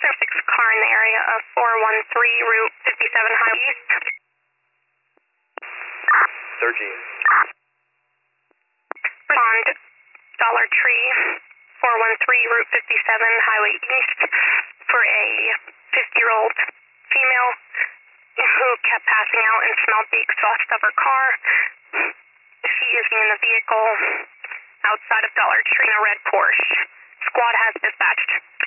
6 car in the area of 413 Route 57 Highway East. Surgeon. Respond Dollar Tree 413 Route 57 Highway East for a 50-year-old female who kept passing out and smelled the exhaust of her car. She is in the vehicle outside of Dollar Tree in a red Porsche. Squad has dispatched.